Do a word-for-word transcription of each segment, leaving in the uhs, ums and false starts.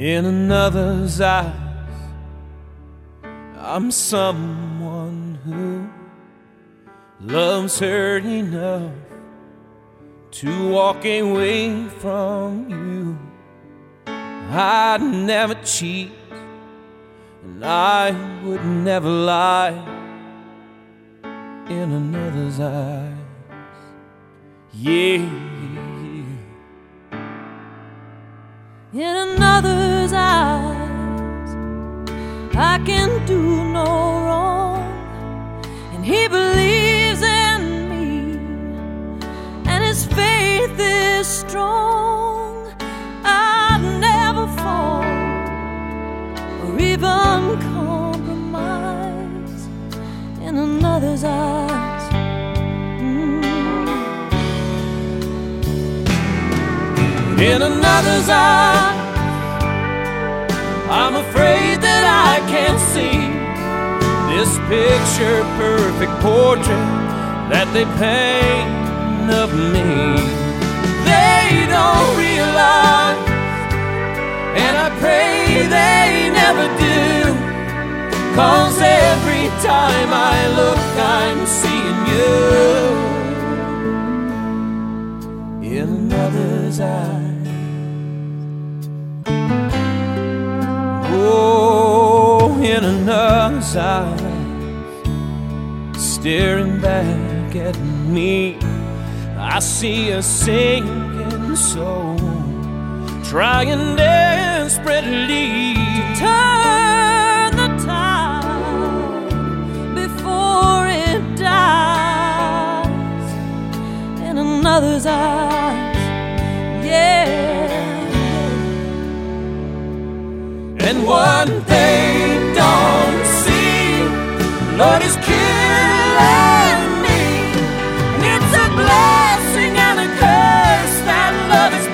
In another's eyes, I'm someone who loves her enough to walk away from you. I'd never cheat, and I would never lie in another's eyes. Yeah. In another's eyes, I can do no wrong, and he believes in me, and his faith is strong. I'd never fall or even compromise in another's eyes. mm. In another's eyes, I'm afraid that I can't see this picture-perfect portrait that they paint of me. They don't realize, and I pray they never do, 'cause every time I look I'm seeing you in another's eyes. Oh, in another's eyes, staring back at me, I see a sinking soul trying desperately to turn the tide before it dies in another's eyes. Yeah. And what they don't see, Lord, is killing me. And it's a blessing and a curse that love is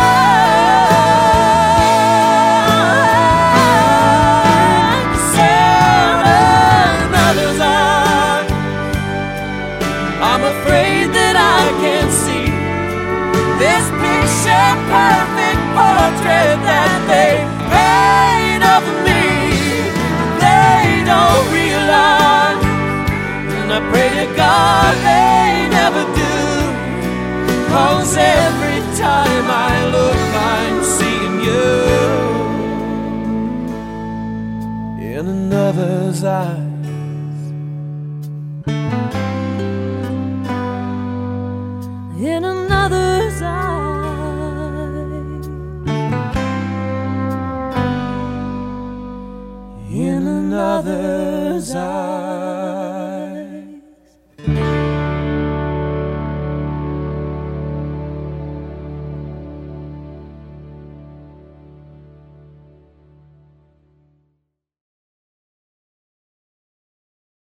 blind. In another's eyes, I'm afraid that I can't see this picture-perfect portrait that they paint of me. They don't realize, and I pray to God they never do, 'cause every time I look I'm seeing you in another's eyes. In another's eyes, In another's eyes.